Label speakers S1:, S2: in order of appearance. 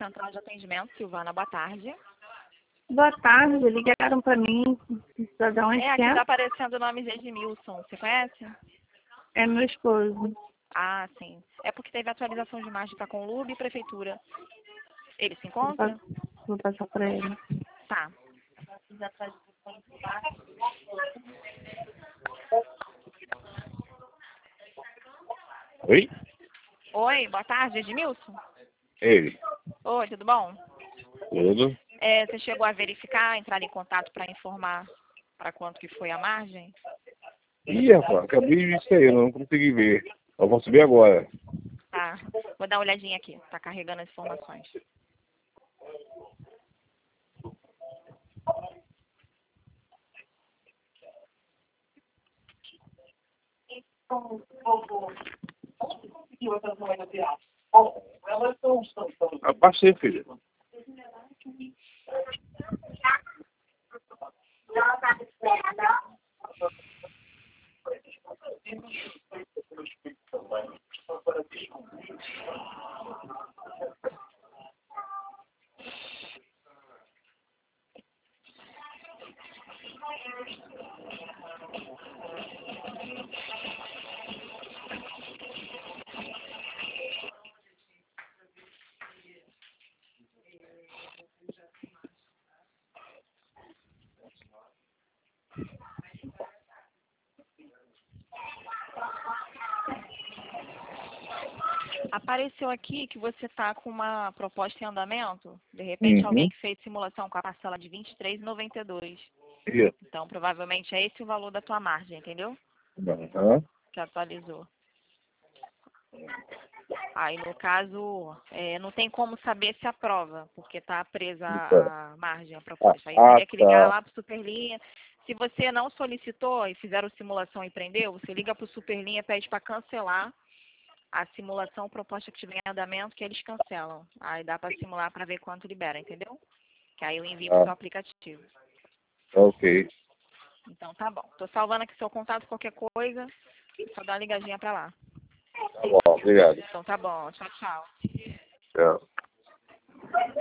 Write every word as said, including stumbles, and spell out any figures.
S1: Central de Atendimento, Silvana, boa tarde.
S2: Boa tarde, ligaram para mim. De onde
S1: É, aqui
S2: que é?
S1: tá aparecendo o nome de Edmilson, você conhece?
S2: É meu esposo.
S1: Ah, sim. É porque teve atualização de imagem para com o L U B e Prefeitura. Ele se
S2: Vou
S1: encontra?
S2: passar, vou passar para ele.
S1: Tá.
S3: Oi?
S1: Oi, boa tarde, Edmilson.
S3: Ele.
S1: Oi, tudo bom?
S3: Tudo?
S1: É, você chegou a verificar, entrar em contato para informar para quanto que foi a margem?
S3: Ih, rapaz, acabei de isso aí, eu não consegui ver. Eu vou subir agora.
S1: Tá. Vou dar uma olhadinha aqui. Tá carregando as informações.
S3: Abaixei, filho.
S1: Apareceu aqui que você está com uma proposta em andamento. De repente, alguém
S3: Uhum.
S1: que fez simulação com a parcela de vinte e três reais e noventa e dois centavos.
S3: Isso.
S1: Então, provavelmente é esse o valor da tua margem, entendeu?
S3: Aham.
S1: Que atualizou. Aí, no caso, é, não tem como saber se aprova, porque está presa a margem, a proposta. Aí
S3: Ah,
S1: teria que ligar
S3: tá.
S1: lá para o Superlinha. Se você não solicitou e fizeram simulação e prendeu, você liga para o Superlinha e pede para cancelar a simulação proposta que tiver em andamento, que eles cancelam. Aí dá para simular para ver quanto libera, entendeu? Que aí eu envio para o seu
S3: Ah,
S1: aplicativo.
S3: ok.
S1: Então tá bom. Tô salvando aqui seu contato, qualquer coisa, só dá uma ligadinha para lá.
S3: Tá bom, obrigado.
S1: Então tá bom. Tchau, tchau.
S3: Tchau.